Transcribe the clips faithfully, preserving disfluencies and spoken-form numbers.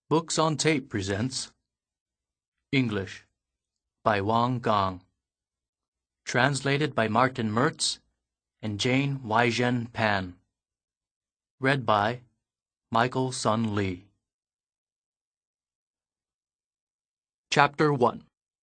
Books on Tape presents English by Wang Gong. Translated by Martin Mertz and Jane Weizhen Pan. Read by Michael Sun Lee. Chapter one.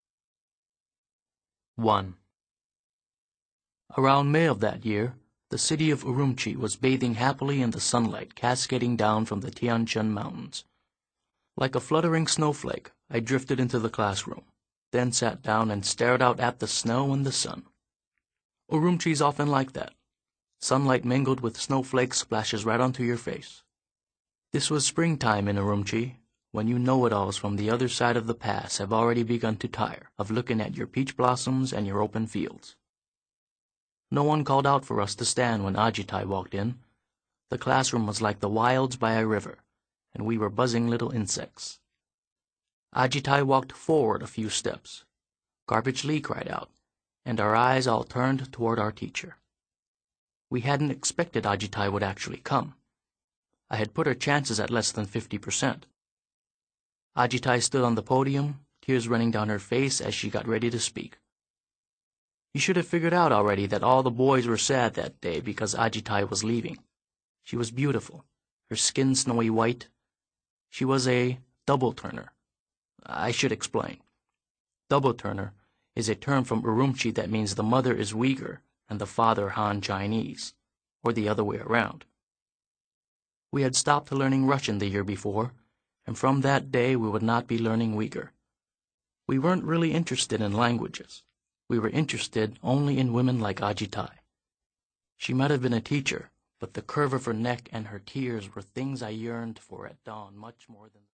one. Around May of that year, the city of Urumqi was bathing happily in the sunlight cascading down from the Tian Shan Mountains. Like a fluttering snowflake, I drifted into the classroom, then sat down and stared out at the snow and the sun. Urumqi's often like that. Sunlight mingled with snowflakes splashes right onto your face. This was springtime in Urumqi, when you know-it-alls from the other side of the pass have already begun to tire of looking at your peach blossoms and your open fields. No one called out for us to stand when Ajitai walked in. The classroom was like the wilds by a river, and we were buzzing little insects. Ajitai walked forward a few steps. Garbage Lee cried out, and our eyes all turned toward our teacher. We hadn't expected Ajitai would actually come. I had put her chances at less than fifty percent. Ajitai stood on the podium, tears running down her face as she got ready to speak. You should have figured out already that all the boys were sad that day because Ajitai was leaving. She was beautiful, her skin snowy white. She was a double-turner. I should explain. Double-turner is a term from Urumqi that means the mother is Uyghur and the father Han Chinese, or the other way around. We had stopped learning Russian the year before, and from that day we would not be learning Uyghur. We weren't really interested in languages. We were interested only in women like Ajitai. She might have been a teacher, but the curve of her neck and her tears were things I yearned for at dawn much more than